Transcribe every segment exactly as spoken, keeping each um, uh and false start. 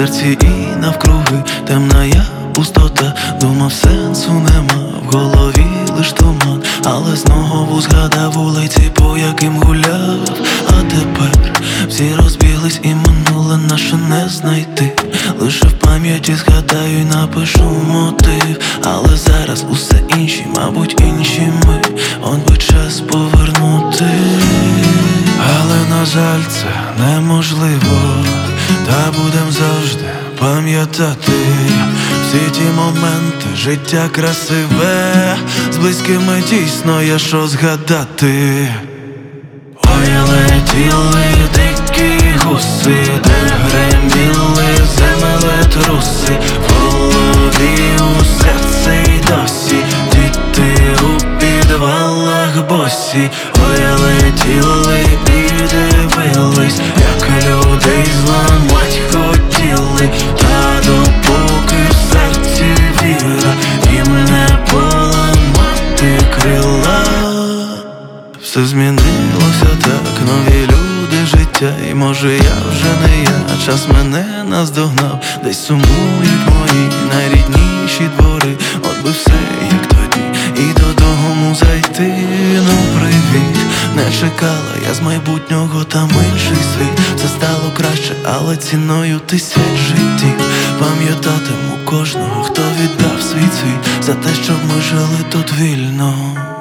серці і навкруги темна я пустота. Думав, сенсу нема, в голові лиш туман. Але знову згадав вулиці, по яким гуляв. А тепер всі розбіглись і минуле наше не знайти. Лише в пам'яті згадаю й напишу мотив. Але зараз усе інші, мабуть інші ми. Он би час повернути. Але на жаль це неможливо. Та будем завжди пам'ятати всі ті моменти, життя красиве. З близькими дійсно є що згадати. Ой, летіли дикі гуси, де греміли землетруси. В голові усе це й досі, діти у підвалах босі. Ой, летіли і дивились, як людей зламать хотіли. Та допоки в серці віра, їм не поламати крила. Все змінилося так, нові люди, життя. І може я вже не я, час мене наздогнав. Десь сумують мої найрідніші двори. От би все як тоді, і додому зайти. Ну привіт, не чекала я з майбутнього, там інший світ. Все стало краще, але ціною тисяч життів. Пам'ятатиму кожного, хто віддав свій світ за те, щоб ми жили тут вільно.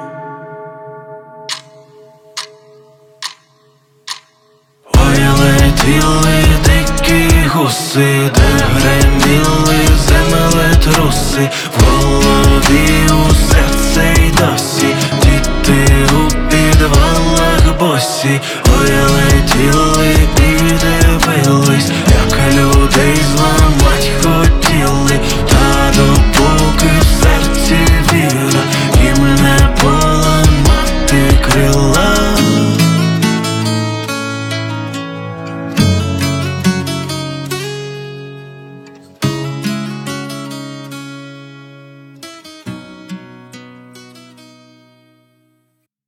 Летіли дикі гуси, де греміли землетруси. В голові усе це й досі, діти у підвалах босі. Ой, летіли і дивились, як людей зламали.